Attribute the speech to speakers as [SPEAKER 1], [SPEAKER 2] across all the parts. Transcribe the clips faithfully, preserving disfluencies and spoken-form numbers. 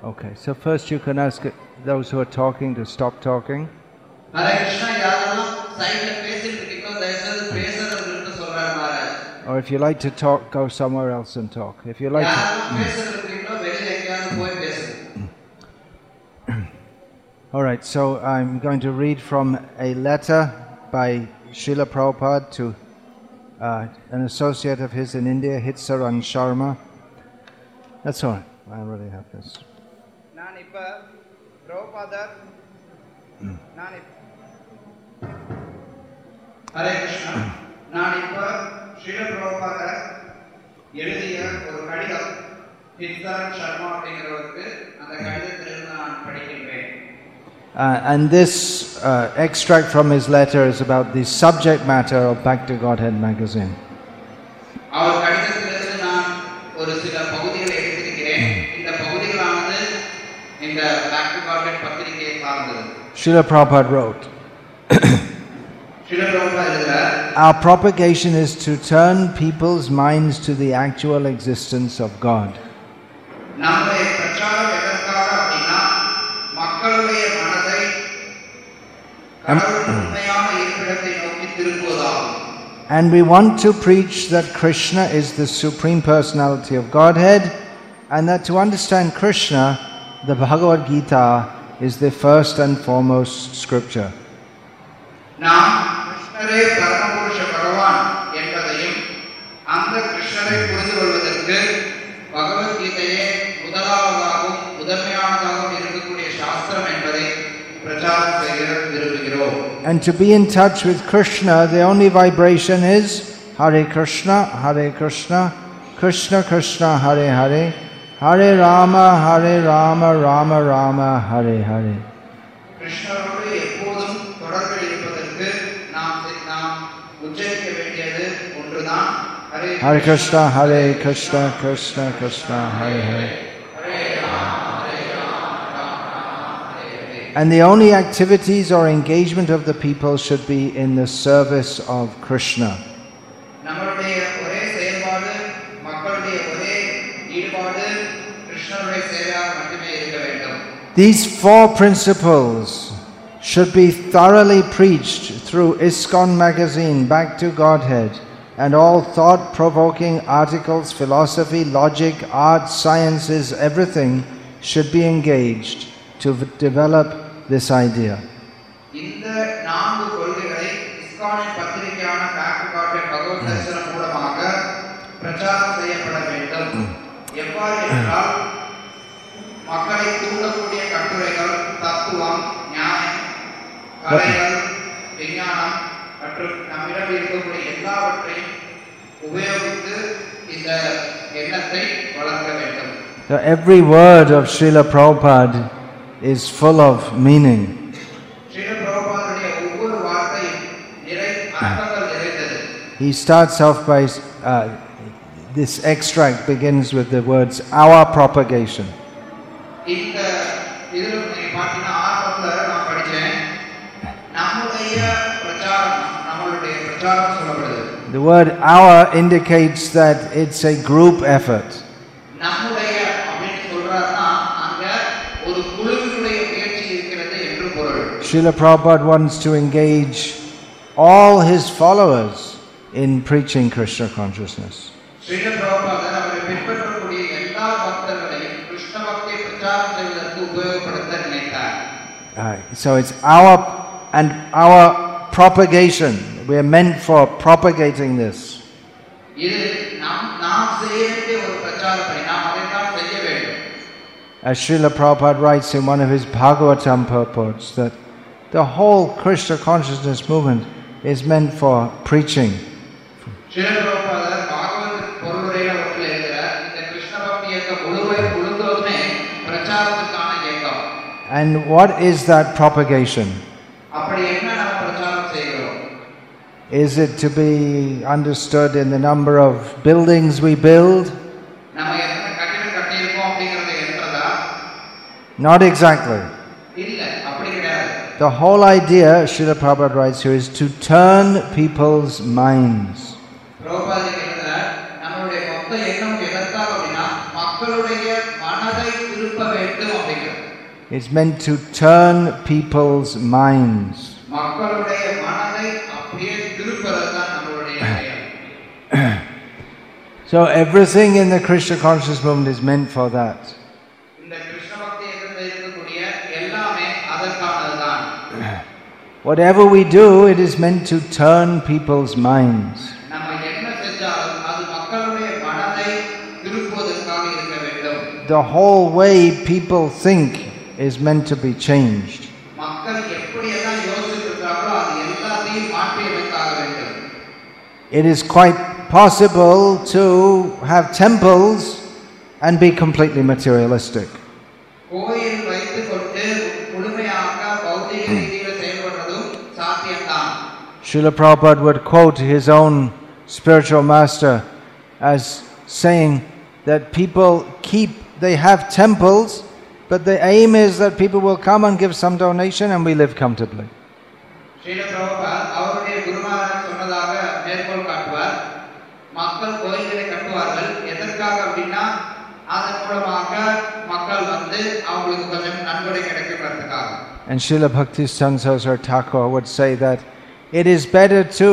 [SPEAKER 1] Okay, so first you can ask those who are talking to stop talking.
[SPEAKER 2] Hare Krishna, யாரெல்லாம் சைடுல பேசிட்டு இருக்கீங்களோ தயவுசெய்து பேசுறதை நிறுத்த சொல்றாரு Maharaj.
[SPEAKER 1] Or if you like to talk, go somewhere else and talk. If you like
[SPEAKER 2] யாரெல்லாம்
[SPEAKER 1] to.
[SPEAKER 2] பேசுறது இருக்கீங்களோ வெளியில எங்கேயாவது போய் பேசுங்க.
[SPEAKER 1] All right, so I'm going to read from a letter by Srila Prabhupada to uh, an associate of his in India, Hitsaran Sharma. That's all right. I already have this.
[SPEAKER 2] நான் இப்ப பிரபுபாதர் நான் ஹரே கிருஷ்ணா நான் இப்ப ஸ்ரீல பிரபுபாதர் எழுதிய ஒரு கடிதம் ஹிட்சரன் சர்மா அப்படிங்கிறவருக்கு அந்த கடிதத்திலிருந்து நான் படிக்கின்றேன்.
[SPEAKER 1] Uh, and this uh, extract from his letter is about the subject matter of Back to Godhead magazine.
[SPEAKER 2] அவர் கடிதத்திலிருந்து நான் ஒரு சில பகுதிகளை எடுத்திருக்கிறேன். இந்த பகுதிகளானது இந்த Back to Godhead பத்திரிகையை சார்ந்தது.
[SPEAKER 1] Srila Prabhupada wrote,
[SPEAKER 2] Srila Prabhupada எழுதுகிறார்,
[SPEAKER 1] our propagation is to turn people's minds to the actual existence of God.
[SPEAKER 2] நம்முடைய பிரச்சாரம் எதற்காக அப்படின்னா மக்களுடைய மனதை கடவுள் உண்மையான இருப்பிடத்தை நோக்கி திருப்புவதாகும்.
[SPEAKER 1] And we want to preach that Krishna is the Supreme Personality of Godhead, and that to understand Krishna, the Bhagavad Gita is the first and foremost scripture.
[SPEAKER 2] நாம் கிருஷ்ணரே பரமபுருஷ பகவான் என்பதையும் அந்த கிருஷ்ணரை புரிந்து கொள்வதற்கு பகவத்கீதையே முதலாவதாகவும் முதன்மையானதாகவும் இருக்கக்கூடிய சாஸ்திரம் என்பதை பிரச்சாரம் செய்ய விரும்புகிறோம்.
[SPEAKER 1] And to be in touch with Krishna, the only vibration is Hare Krishna, Hare Krishna, Krishna Krishna, Hare Hare, Hare Rama, Hare Rama, Rama Rama, Hare Hare.
[SPEAKER 2] கிருஷ்ணரோடு எப்போதும் தொடர்பில் இருப்பதற்கு நாம் நாம் உச்சரிக்க வேண்டியது ஒன்றுதான்
[SPEAKER 1] Hare Krishna, Hare Krishna, Krishna Krishna, Hare Hare. And the only activities or engagement of the people should be in the service of Krishna.
[SPEAKER 2] நம்மளுடைய ஒரே செயல்பாடு மக்களுடைய ஒரே ஈடுபாடு கிருஷ்ணருடைய சேவையாக மட்டுமே இருக்க வேண்டும்.
[SPEAKER 1] These four principles should be thoroughly preached through ISKCON magazine, Back to Godhead, and all thought-provoking articles, philosophy, logic, art, sciences, everything should be engaged to v- develop this idea.
[SPEAKER 2] இந்த நான்கு கொள்கைகளை இஸ்கானின் பத்திரிகையான Back to Godhead பகவத் தரிசனம் மூலமாக பிரச்சாரம் செய்யப்பட வேண்டும். எவ்வாறு என்றால் மக்களை தூண்டக்கூடிய கட்டுரைகள், தத்துவம், நியாயம், கலைகள், விஞ்ஞானம் மற்றும் நம்மிடம் இருக்கக்கூடிய எல்லாவற்றையும் உபயோகித்து இந்த எண்ணத்தை வளர்க்க வேண்டும்.
[SPEAKER 1] So every word of Srila Prabhupada is full of meaning.
[SPEAKER 2] Srila பிரபுபாதருடைய ஒவ்வொரு வார்த்தையும் நிறை அர்த்தங்கள் நிறைந்தது.
[SPEAKER 1] He starts off by, uh, this extract begins with the words, our propagation.
[SPEAKER 2] இந்த இதில் நீங்க பார்த்தீங்கன்னா ஆரம்பத்தில் நான் படித்தேன் நம்முடைய பிரச்சாரம் நம்மளுடைய பிரச்சாரம் சொல்லப்படுது.
[SPEAKER 1] The word our indicates that it's a group effort.
[SPEAKER 2] நம்முடைய அப்படின்னு சொல்றாருன்னா அங்க ஒரு குழுவினுடைய முயற்சி இருக்கிறது என்று பொருள்.
[SPEAKER 1] Srila Prabhupada wants to engage all his followers in preaching Krishna consciousness.
[SPEAKER 2] Srila பிரபுபாதர் அவரை பின்பற்றக்கூடிய எல்லா பக்தர்களையும் கிருஷ்ண பக்தியை பிரச்சாரம் செய்வதற்கு உபயோகப்படுத்த நினைத்தார்.
[SPEAKER 1] Uh, so it's our and our propagation. We are meant for propagating this.
[SPEAKER 2] இது நாம் நாம் செய்ய வேண்டிய ஒரு பிரச்சார பணி. நாம் அதை தான் செய்ய வேண்டும்.
[SPEAKER 1] As Srila Prabhupada writes in one of his Bhagavatam purports, that the whole Krishna consciousness movement is meant for preaching.
[SPEAKER 2] Srila பிரபுபாதர் பாகவத பொருளுரையில ஒன்றில் எழுதுகிறார், இந்த கிருஷ்ண பக்தி இயக்கம் முழுமை முழுவதுமே பிரச்சாரத்துக்கான இயக்கம்.
[SPEAKER 1] And what is that propagation?
[SPEAKER 2] அப்படி என்ன நம்ம பிரச்சாரம் செய்கிறோம்?
[SPEAKER 1] Is it to be understood in the number of buildings we build?
[SPEAKER 2] நம்ம எத்தனை கட்டிடம் கட்டியிருக்கோம் அப்படிங்கறத எண்றதா?
[SPEAKER 1] Not exactly.
[SPEAKER 2] இல்ல, அப்படி கிடையாது.
[SPEAKER 1] The whole idea, Srila Prabhupada writes here, is to turn people's minds.
[SPEAKER 2] பிரபுபாதர் எழுதுகிறார், நம்மளுடைய மொத்த எண்ணம் எதற்காக அப்படின்னா மக்களுடைய மனதை மனதை திருப்ப வேண்டும் அப்படிங்கிறது.
[SPEAKER 1] It's meant to turn people's minds.
[SPEAKER 2] மக்களுடைய மனதை அப்படியே திருப்பறது தான் நம்மளுடைய வேலை.
[SPEAKER 1] So everything in the Krishna conscious movement is meant for that.
[SPEAKER 2] இந்த கிருஷ்ண பக்தி இயக்கத்தில் இருக்கக்கூடிய எல்லாமே அதற்கானதுதான்.
[SPEAKER 1] Whatever we do, it is meant to turn people's minds.
[SPEAKER 2] நம்ம என்ன செஞ்சாலும் அது மக்களுடைய மனதை திருப்புவதற்காக இருக்க வேண்டும்.
[SPEAKER 1] The whole way people think is meant to be changed.
[SPEAKER 2] மக்கள் எப்படி எல்லாம் யோசிச்சிருக்காங்களோ அது எல்லாத்தையும் மாற்றியமைத்தாக வேண்டும்.
[SPEAKER 1] It is quite possible to have temples and be completely materialistic.
[SPEAKER 2] கோயில் வைத்துக் கொண்டு முழுமையாக பௌதிக ரீதியில் செயல்படுறதும் சாத்தியம்தான்.
[SPEAKER 1] Srila Prabhupada would quote his own spiritual master as saying that people keep, they have temples, but the aim is that people will come and give some donation and we live comfortably.
[SPEAKER 2] Srila Prabhupad அவருடைய குருமாரன் சொன்னதாக மேற்கோள் காட்டுவார். மக்கள் கோயில்களை கட்டுவார்கள் எதற்காக அப்படின்னா அதன் மூலமாக மக்கள் வந்து அவங்களுக்கு கொஞ்சம் நன்கொடை கிடைக்கிறதுக்காக.
[SPEAKER 1] And Srila Bhakti Sangha Thakur would say that it is better to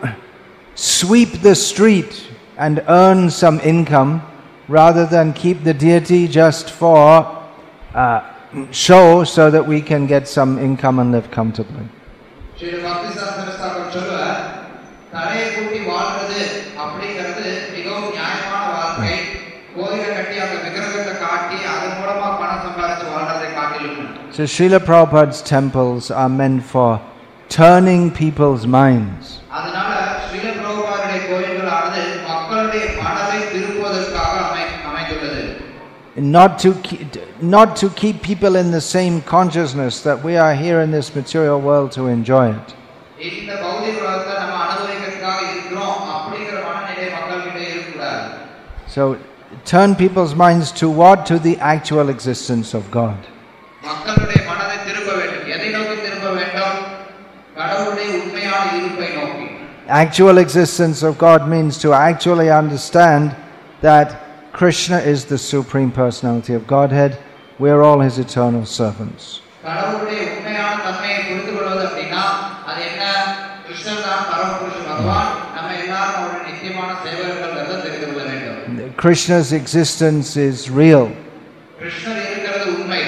[SPEAKER 1] sweep the street and earn some income rather than keep the deity just for uh, show so that we can get some income and live comfortably.
[SPEAKER 2] Srila பக்தி சாஸ்திரஸ்தாபர் சொல்லுவார், தரையை கூட்டி வாழ்றது அப்படிங்கிறது மிகவும் நியாயமான வாழ்க்கை. கோயிலை கட்டி அந்த விக்கிரகத்தை காட்டி அதன் மூலமா பணம் சம்பாதிச்சு வாழ்றதை காட்டிலும்.
[SPEAKER 1] So Srila Prabhupada's temples are meant for turning people's minds.
[SPEAKER 2] அதனால ஸ்ரீல பிரபுபாதுடைய கோயில்களானது மக்களுடைய மனதை திருப்புவதற்காக அமைந்துள்ளது.
[SPEAKER 1] Not to keep, not to keep people in the same consciousness that we are here in this material world to enjoy it.
[SPEAKER 2] இந்த பௌதிக உலகத்தை நம்ம அனுபவிக்கிறதுக்காக இருக்கிறோம் அப்படிங்கிற மனநிலை மக்கள்கிட்ட இருக்கக்கூடாது.
[SPEAKER 1] So turn people's minds to what? To the actual existence of God.
[SPEAKER 2] மக்களுடைய மனதை திருப்ப வேண்டும். எதை நோக்கி திருப்ப வேண்டும்? கடவுளுடைய உண்மையான இருப்பை நோக்கி.
[SPEAKER 1] Actual existence of God means to actually understand that Krishna is the Supreme Personality of Godhead. We are all His eternal servants.
[SPEAKER 2] கடவுளுடைய உண்மையான தன்மையை புரிந்து கொள்வது அப்படின்னா அது என்ன? கிருஷ்ணர் தான் பரமபுருஷ பகவான், நம்ம எல்லாரும் அவருடைய நித்தியமான சேவகர்கள் என்று தெரிந்து கொள்ள வேண்டும்.
[SPEAKER 1] Krishna's existence is real.
[SPEAKER 2] கிருஷ்ணர் இருக்கிறது உண்மை.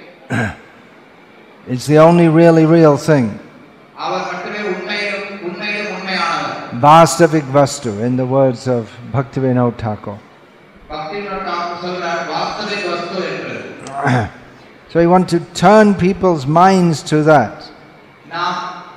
[SPEAKER 1] It's the only really real thing.
[SPEAKER 2] அவர் மட்டுமே உண்மையிலும் உண்மையிலும் உண்மையானவர்.
[SPEAKER 1] Vastavik Vastu, in the words of Bhaktivinoda Thakur.
[SPEAKER 2] Bhaktivinod Thakur சொல்றார் வாஸ்தவிக் வஸ்து என்று.
[SPEAKER 1] So we want to turn people's minds to that.
[SPEAKER 2] நாம்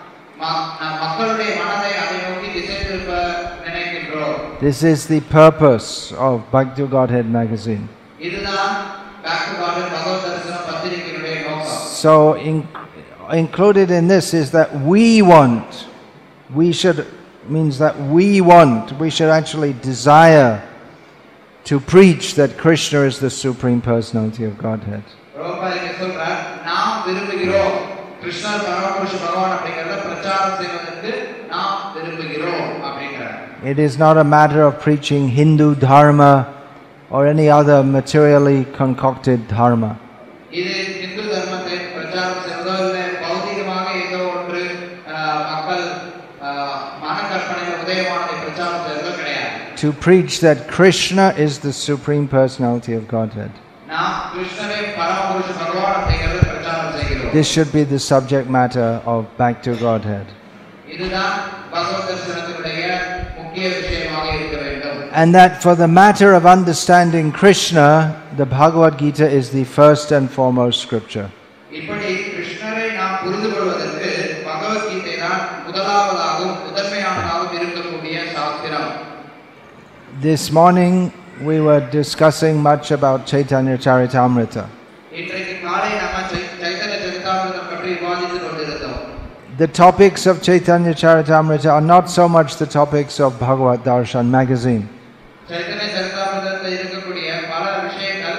[SPEAKER 2] மக்களுடைய மனதை அதை நோக்கி திசை திருப்ப நினைக்கின்றோம்.
[SPEAKER 1] This is the purpose of Bhakti Godhead magazine.
[SPEAKER 2] இதுதான் Back to Godhead பகவத் தரிசனம் பத்திரிகையினுடைய நோக்கம்.
[SPEAKER 1] So in, included in this is that we want, we should, means that we want, we should actually desire to preach that Krishna is the Supreme Personality of Godhead.
[SPEAKER 2] Prabhupad சொல்றார், நாம் விரும்புகிறோம் கிருஷ்ணர் பரமபுருஷ பகவான் அப்படிங்கறத பிரச்சாரம் செய்வதற்கு நாம் விரும்புகிறோம் அப்படிங்கறார்.
[SPEAKER 1] It is not a matter of preaching Hindu dharma or any other materially concocted dharma.
[SPEAKER 2] இது இந்து தர்மத்தை பிரச்சாரம் செய்வதோ இல்லை பௌதிகமாக ஏதோ ஒன்று மக்கள் மனக்கற்பனையில் உதயமானதை பிரச்சாரம் செய்வதோ கிடையாது.
[SPEAKER 1] To preach that Krishna is the Supreme Personality of Godhead.
[SPEAKER 2] நாம் கிருஷ்ணரை பரமபுருஷ பகவான் அப்படிங்கறத பிரச்சாரம் செய்கிறோம்.
[SPEAKER 1] This should be the subject matter of Back to Godhead.
[SPEAKER 2] இதுதான் பகவத் தரிசனத்தினுடைய முக்கிய விஷயமாக இருக்க வேண்டும்.
[SPEAKER 1] And that for the matter of understanding Krishna, the Bhagavad Gita is the first and foremost scripture.
[SPEAKER 2] இப்படி கிருஷ்ணரை நாம் புரிந்து கொள்வதற்கு பகவத் கீதை தான் முதலாவதாகவும் முதன்மையானதாகவும் இருக்கக்கூடிய சாஸ்திரம்.
[SPEAKER 1] This morning we were discussing much about Chaitanya Charitamrita.
[SPEAKER 2] இன்றைக்கு காலை நம்ம சைத்தன்ய சரிதாமிர்தம் பற்றி விவாதித்துக் கொண்டிருந்தோம்.
[SPEAKER 1] The topics of Chaitanya Charitamrita are not so much the topics of Bhagavad Darshan magazine.
[SPEAKER 2] Chaitanya சரிதாமிர்தத்தில் இருக்கக்கூடிய பல விஷயங்கள்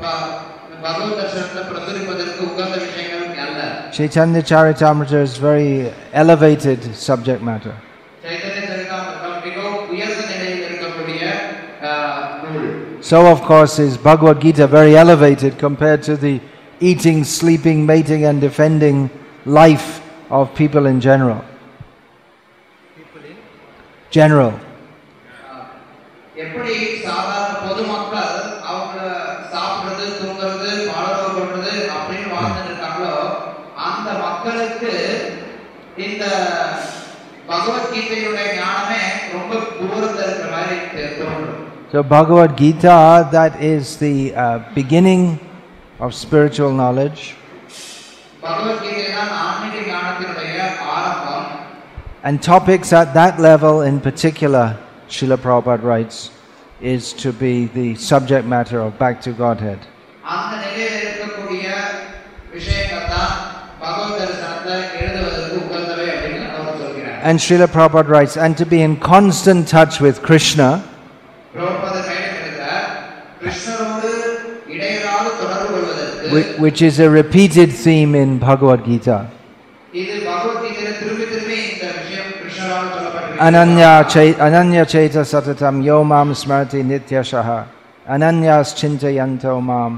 [SPEAKER 2] பகவத் தரிசனத்தை பிரசுரிப்பதற்கு உகந்த விஷயங்கள் அல்ல.
[SPEAKER 1] Chaitanya Charitamrita is very elevated subject matter.
[SPEAKER 2] Chaitanya சரிதாமிர்தம் மிகவும் உயர்ந்த நிலையில் இருக்கக்கூடிய நூல்.
[SPEAKER 1] So of course is Bhagavad Gita very elevated compared to the eating, sleeping, mating and defending life of people in general. General.
[SPEAKER 2] எப்படி சாதாரண பொதுமக்கள் அவங்க சாப்பிடுறது, தூங்குறது, பாடுறது, கொள்றது அப்படின்னு வாழ்ந்துட்டு இருக்காங்களோ அந்த மக்களுக்கு இந்த பகவத்கீதையுடைய ஞானமே ரொம்ப தூரத்துல இருக்கிற மாதிரி தோன்றும்.
[SPEAKER 1] So Bhagavad Gita, that is the uh, beginning of spiritual knowledge.
[SPEAKER 2] Bhagavad Gita தான் ஆன்மீக ஞானத்தினுடைய ஆரம்பம்.
[SPEAKER 1] And topics at that level in particular, Srila Prabhupada writes, is to be the subject matter of Back to Godhead.
[SPEAKER 2] அந்த நிலையில் இருக்கக்கூடிய விஷயங்கள் தான் பகவத் தரிசனத்தை எழுதுவதற்கு உகந்தவை அப்படின்னு அவர் சொல்கிறார்.
[SPEAKER 1] And Srila Prabhupada writes, and to be in constant touch with Krishna,
[SPEAKER 2] பிரபுபாதர் மேலும் எழுதுகிறார், கிருஷ்ணரோடு இடையராத தொடர்பு கொள்வதற்கு,
[SPEAKER 1] which is a repeated theme in Bhagavad Gita.
[SPEAKER 2] இது பகவத் கீதையில திரும்பி திரும்பி இந்த விஷயம் கிருஷ்ணரால் சொல்லப்பட்டிருக்கிறது.
[SPEAKER 1] Ananya chay ananya chaita satatam yo mam smarti nityashaha ananyas chintayanto mam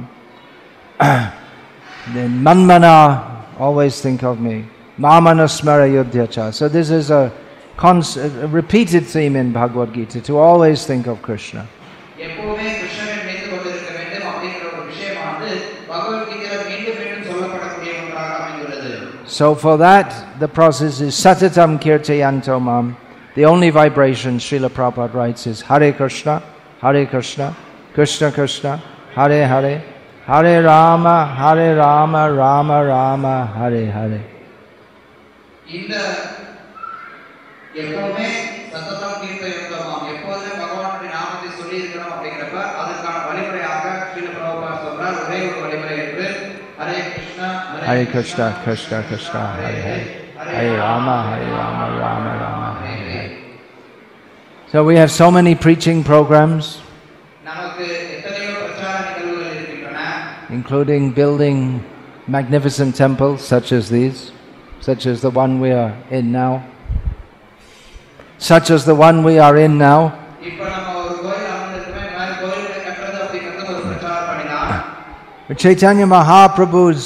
[SPEAKER 1] then manmana always think of me mamana smara yudhyacha. So this is a, cons- a repeated theme in Bhagavad Gita, to always think of Krishna.
[SPEAKER 2] எப்பவுமே கிருஷ்ணரை நினைத்து கொண்டிருக்க வேண்டும் அப்படிங்கிற ஒரு விஷயமானது பகவத் கீதையில மீண்டும் மீண்டும் சொல்லப்படக்கூடிய ஒன்றாக அமைந்துள்ளது.
[SPEAKER 1] So for that the process is satatam kirtayanto mam. The only vibration, Srila Prabhupada writes, is Hare Krishna, Hare Krishna, Krishna Krishna, Hare Hare, Hare Rama, Hare Rama, Rama Rama, Hare Hare.
[SPEAKER 2] இந்த எப்பவுமே சத்ததம் கீர்த்தனம், எப்போதுமே பகவானுடைய நாமத்தை சொல்லி இருக்கணும் அப்படிங்கிறப்ப அதற்கான வழிமுறையாக ஸ்ரீல பிரபுபாதர் சொல்றார், ஒரே ஒரு வழிமுறை என்று Hare Krishna
[SPEAKER 1] Hare Krishna, Krishna Krishna, Hare Hare, Hare Rama, Hare Rama, Rama Rama, Hare Hare. So we have so many preaching programs,
[SPEAKER 2] நமக்கு எத்தனையோ பிரச்சார நிகழ்வுகள் இருக்கின்றன,
[SPEAKER 1] including building magnificent temples such as these, such as the one we are in now, such as the one we are in now.
[SPEAKER 2] இப்போ நம்ம ஒரு கோயில் அமைந்திருக்கோம், இந்த மாதிரி கோயில்களை கட்டுறது அப்படிங்கிறது ஒரு பிரச்சார பணிதான்.
[SPEAKER 1] Chaitanya Mahaprabhu's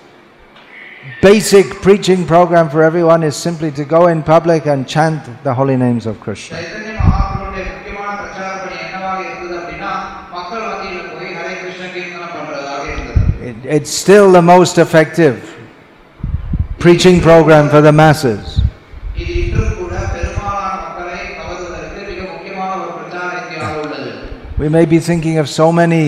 [SPEAKER 1] basic preaching program for everyone is simply to go in public and chant the holy names of Krishna.
[SPEAKER 2] Chaitanya மகாபிரபுடைய முக்கியமான பிரச்சார பணி என்னவாக இருந்தது அப்படின்னா மக்கள் மத்தியில போய் ஹரே கிருஷ்ண கீர்த்தனம் பண்றதாக இருந்தது.
[SPEAKER 1] It, it's still the most effective preaching program for the masses.
[SPEAKER 2] இது இன்றும் கூட பெரும்பாலான மக்களை கவர்வதற்கு மிக முக்கியமான ஒரு பிரச்சார யுக்தியாக உள்ளது.
[SPEAKER 1] We may be thinking of so many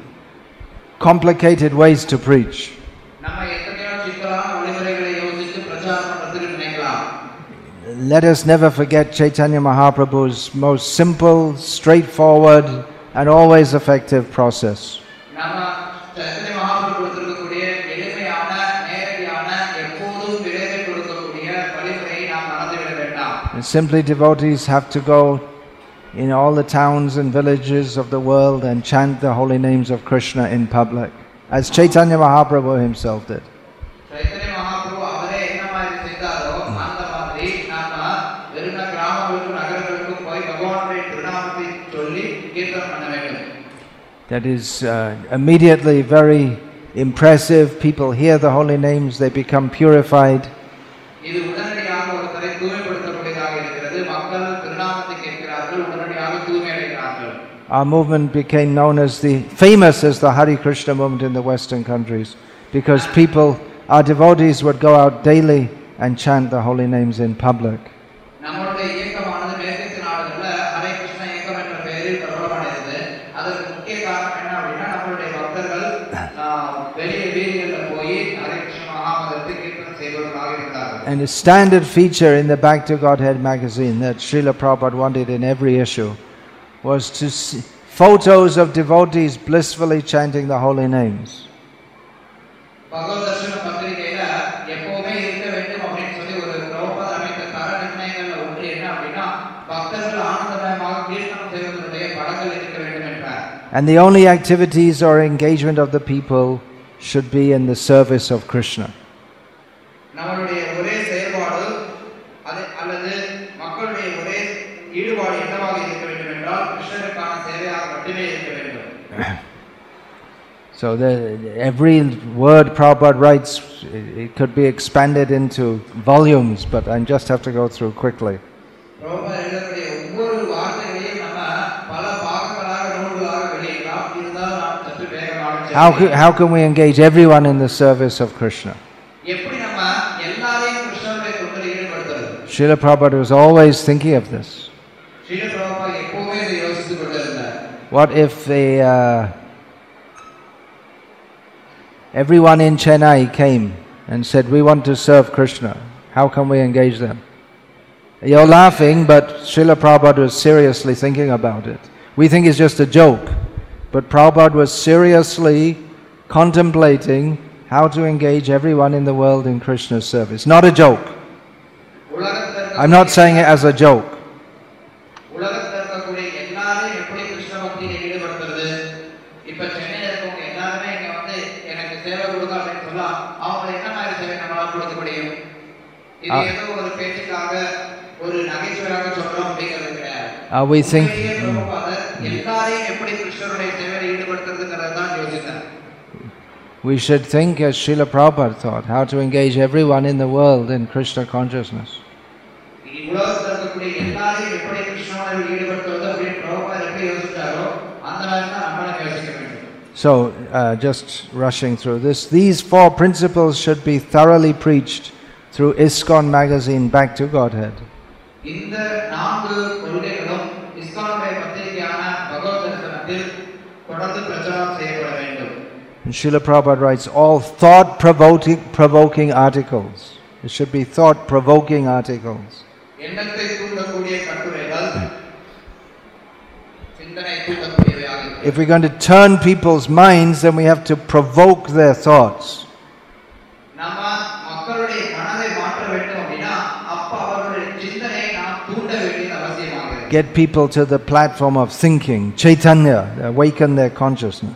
[SPEAKER 1] complicated ways to preach.
[SPEAKER 2] நம்ம எத்தனையோ சிக்கலான வழிமுறைகளை யோசித்து பிரச்சாரம் பண்றதுக்கு நினைக்கலாம்.
[SPEAKER 1] Let us never forget Chaitanya Mahaprabhu's most simple, straightforward and always effective process.
[SPEAKER 2] நம்ம சைத்தன்ய மகாபிரபு கொடுத்திருக்கக்கூடிய எளிமையான, நேரடியான, எப்போதும் விளைவை கொடுக்கக்கூடிய வழிமுறையை நாம் மறந்துவிட வேண்டாம்.
[SPEAKER 1] And simply devotees have to go in all the towns and villages of the world and chant the holy names of Krishna in public, as Chaitanya Mahaprabhu himself did.
[SPEAKER 2] Chaitanya Mahaprabhu அவரே என்ன மாதிரி செய்தாரோ அந்த மாதிரி நாம வெறும் கிராமங்களுக்கும் நகரங்களுக்கும் போய் பகவானுடைய திருநாமத்தை சொல்லி கீர்த்தனம் பண்ண வேண்டும்.
[SPEAKER 1] That is uh, immediately very impressive. People hear the holy names, they become purified.
[SPEAKER 2] இது உடனடியாக ஒருத்தரை தூய்மைப்படுத்தக்கூடியதாக இருக்கிறது. மக்கள் திருநாமத்தை கேட்கிறார்கள், உடனடியாக தூய்மை அடைகிறார்கள்.
[SPEAKER 1] Our movement became known as the famous as the Hare Krishna movement in the Western countries, because people, our devotees, would go out daily and chant the holy names in public.
[SPEAKER 2] நம்மளுடைய இயக்கமானது மேற்கத்திய நாடுகள்ல ஹரே கிருஷ்ண இயக்கம் என்ற பெயரில் பிரபலமடைந்தது. அதற்கு முக்கிய காரணம் என்ன அப்படின்னா நம்மளுடைய பக்தர்கள் வெளியே வீதிகளில் போய் ஹரே கிருஷ்ண மகாமந்திரத்தை கீர்த்தனம் செய்வதற்காக இருந்தார்கள்.
[SPEAKER 1] And a standard feature in the Back to Godhead magazine that Srila Prabhupada wanted in every issue was to see photos of devotees blissfully chanting the holy names.
[SPEAKER 2] பகவத் தர்ஷன பத்திரிகையில எப்பவுமே இருக்க வேண்டும் அப்படின்னு சொல்லி ஒரு பிரபுபாதர் அமைத்த தர நிர்ணயங்கள்ல ஒன்று என்ன அப்படின்னா பக்தர்கள் ஆனந்தமயமாக கீர்த்தனம் செய்வதனுடைய படங்கள் இருக்க வேண்டும் என்றார்.
[SPEAKER 1] And the only activities or engagement of the people should be in the service of Krishna.
[SPEAKER 2] நம்மளுடைய ஒரே செயல்பாடு அல்லது மக்களுடைய ஒரே ஈடுபாடு என்னவாக இருக்க வேண்டும் என்றால் கிருஷ்ணருக்கான சேவையாக மட்டுமே இருக்க வேண்டும்.
[SPEAKER 1] So the, every word Prabhupada writes, it could be expanded into volumes, but I just have to go through quickly.
[SPEAKER 2] பிரபுபாதர் எழுதக்கூடிய ஒவ்வொரு வார்த்தைகளையும் நம்ம பல பாகங்களாக நூல்களாக வெளியிடலாம். இருந்தாலும் நாம் சற்று வேகமாக
[SPEAKER 1] How can, how can we engage everyone in the service of Krishna?
[SPEAKER 2] எப்படி நம்ம எல்லாரையும் கிருஷ்ணனுடைய தொண்டில் ஈடுபடுத்துறது?
[SPEAKER 1] Srila Prabhupada was always thinking of this.
[SPEAKER 2] Srila பிரபுபாதர் எப்பவுமே இதை யோசித்துக் கொண்டிருந்தார்.
[SPEAKER 1] What if the uh, everyone in Chennai came and said, we want to serve Krishna? How can we engage them? You're laughing, but Srila Prabhupada was seriously thinking about it. We think it's just a joke, but Prabhupada was seriously contemplating how to engage everyone in the world in Krishna's service. Not a joke. I'm not saying it as a joke. Are we thinking? We should think as Srila Prabhupada thought, how to engage everyone in the world in Krishna consciousness. So, uh, just rushing through this, these four principles should be thoroughly preached through ISKCON magazine, Back to Godhead. And Srila Prabhupada writes all thought-provoking provoking articles. It should be thought-provoking articles. If we're going to turn people's minds, then we have to provoke their thoughts. Get people to the platform of thinking, Chaitanya, awaken their consciousness.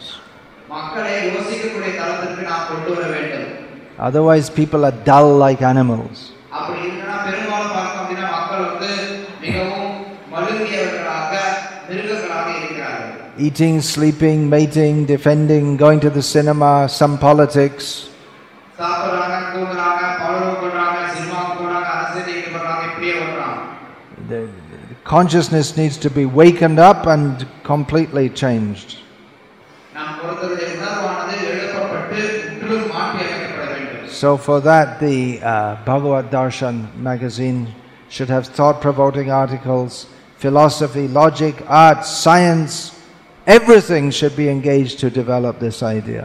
[SPEAKER 1] Otherwise, people are dull like animals. Eating, sleeping, mating, defending, going to the cinema, some politics. The consciousness needs to be wakened up and completely changed. So for that, the uh, Bhagavad Darshan magazine should have thought-provoking articles, philosophy, logic, art, science. Everything should be engaged to develop this idea.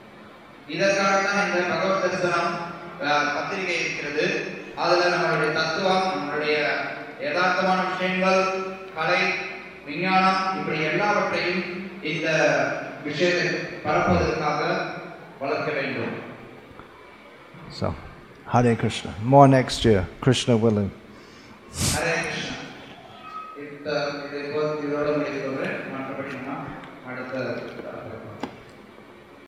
[SPEAKER 1] So, Hare Krishna. More next year, Krishna willing.
[SPEAKER 2] Hare Krishna. If the